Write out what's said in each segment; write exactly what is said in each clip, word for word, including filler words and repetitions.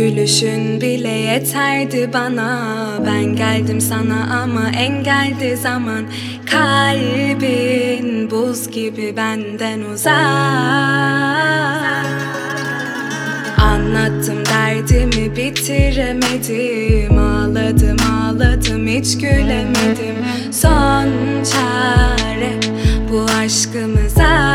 gülüşün bile yeterdi bana. Ben geldim sana ama engeldi zaman. Kalbin buz gibi benden uzak. Anlattım derdimi bitiremedim. Ağladım ağladım hiç gülemedim. Son çare bu aşkımıza.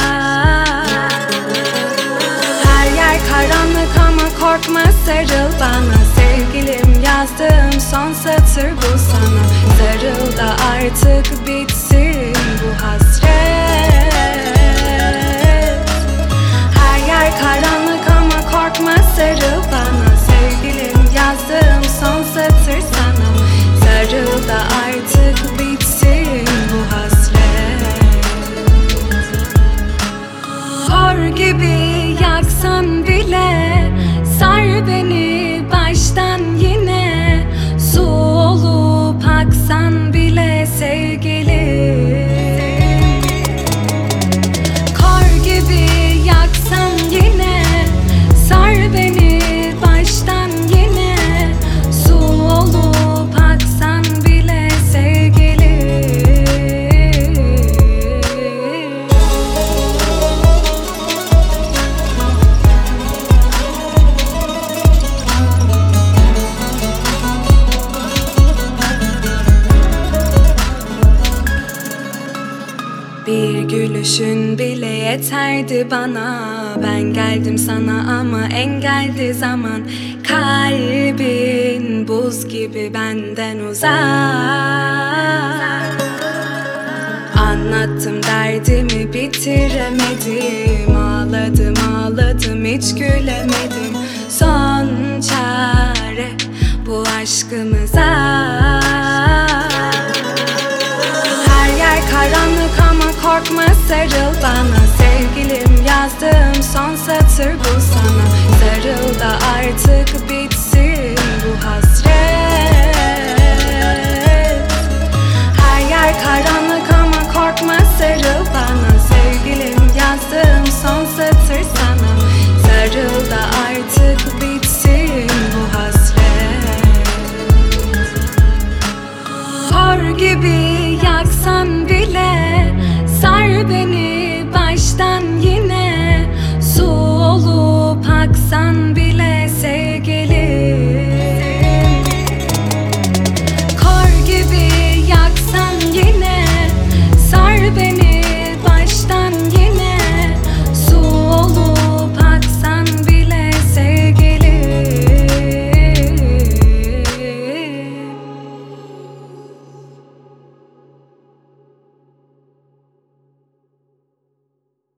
Her yer karanlık ama korkma sarıl bana. Sevgilim yazdığım son satır bu sana. Sarıl da artık bitsin bu hasret. Her yer karanlık ama korkma sarıl bana. Sevgilim yazdığım son satır sana. Sarıl da artık bitsin bu hasret. Kor gibi yaksan bile sar beni baştan yine. Su olup aksan bile sevgilim. Kor gibi yaksan yine sar beni baştan yine. Su olup aksan bile sevgilim. Bir gülüşün bile yeterdi bana. Ben geldim sana ama engeldi zaman. Kalbin buz gibi benden uzak. Anlattım derdimi bitiremedim. Ağladım ağladım hiç gülemedim. Son çare bu aşkımıza. Karanlık ama korkma sarıl bana. Sevgilim yazdığım son satır bu sana. Sarıl da artık bitsin.